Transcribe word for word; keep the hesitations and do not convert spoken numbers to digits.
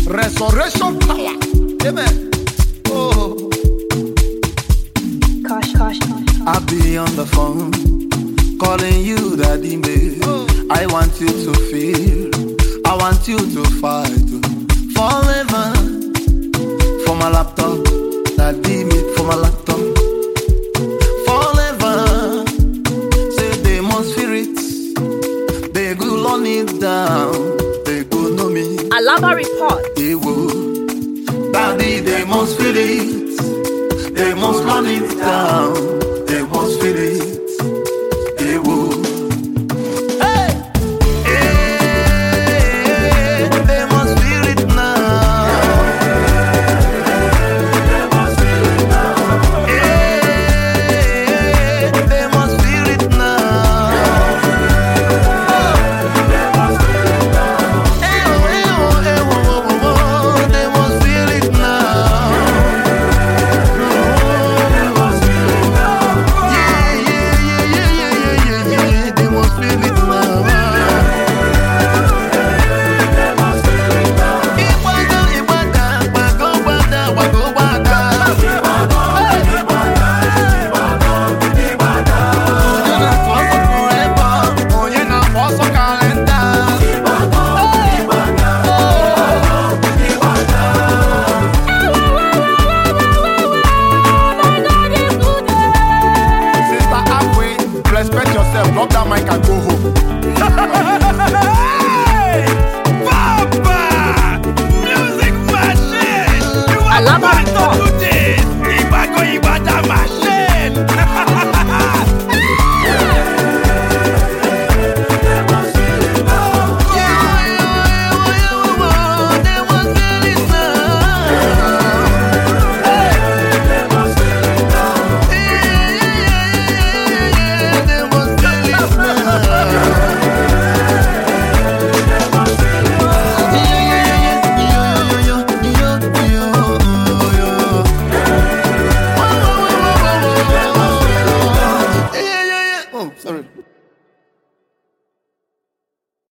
Resurrection power. Amen. Oh. Gosh, gosh, gosh. I'll be on the phone, calling you daddy babe. Oh. I want you to feel, I want you to fight forever. For my laptop, daddy me for my laptop. Forever. Say they must feel it, they go on it down, they go know me. Alaba report. They will, daddy they must feel it, they must run it down.